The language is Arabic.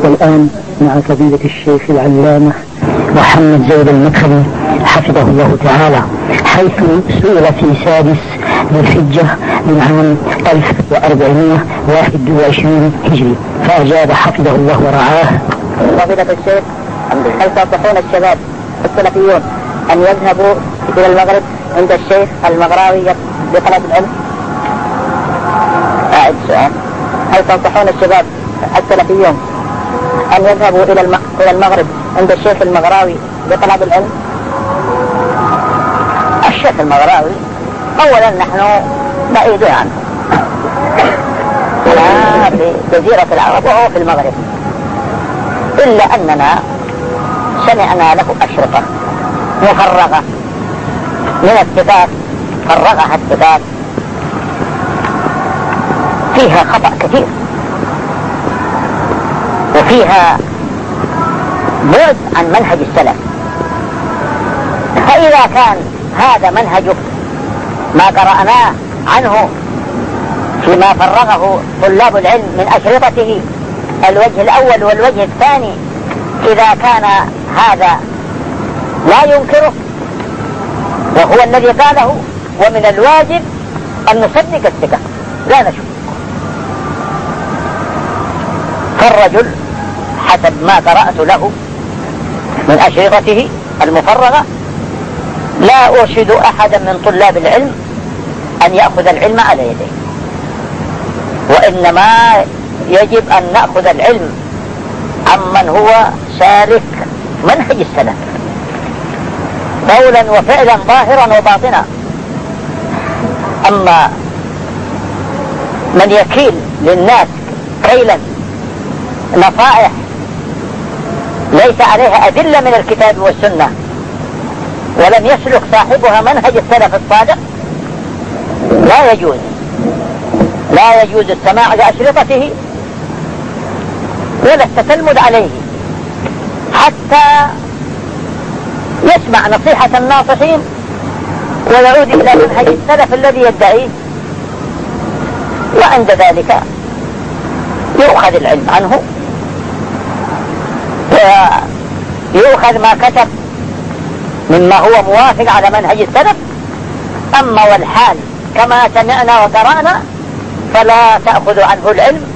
والآن مع فضيلة الشيخ العلامة محمد زيد المدخلي حفظه الله تعالى، حيث سئل في 6 ذي الحجة من عام 1421 هجري، فأجاب حفظه الله ورعاه: فضيلة الشيخ، هل تنصحون الشباب السلفيون أن يذهبوا إلى المغرب عند الشيخ المغراوي لطلب العلم؟ أعد السؤال: هل تنصحون الشباب السلفيون أن يذهبوا إلى المغرب عند الشيخ المغراوي لطلب العلم؟ الشيخ المغراوي أولا نحن بعيد عنه، لا في جزيرة العرب وهو في المغرب، إلا أننا سمعنا له أشرطة مفرغة من الصفات، فرغها الصفات فيها خطأ كثير وفيها بعد عن منهج السلف. فإذا كان هذا منهجه ما قرأناه عنه فيما فرغه طلاب العلم من أشرطته الوجه الأول والوجه الثاني، إذا كان هذا لا ينكره وهو الذي قاله، ومن الواجب أن نصدق الثقة لا نشك. فالرجل حسب ما قرأت له من أشرطته المفرغة لا أرشد أحدا من طلاب العلم أن يأخذ العلم على يديه، وإنما يجب أن نأخذ العلم عمن هو سالك منهج السلف قولا وفعلا ظاهرا وباطنا. أما من يكيل للناس كيلا نصائح ليس عليها أدلة من الكتاب والسنة ولم يسلك صاحبها منهج السلف الصادق لا يجوز السماع لأشرطته ولا التتلمذ عليه حتى يسمع نصيحة الناصحين ويعود إلى منهج السلف الذي يدعيه، وعند ذلك يؤخذ العلم عنه ويؤخذ ما كتب مما هو موافق على منهج السلف. أما والحال كما سمعنا وقرأنا فلا تأخذ عنه العلم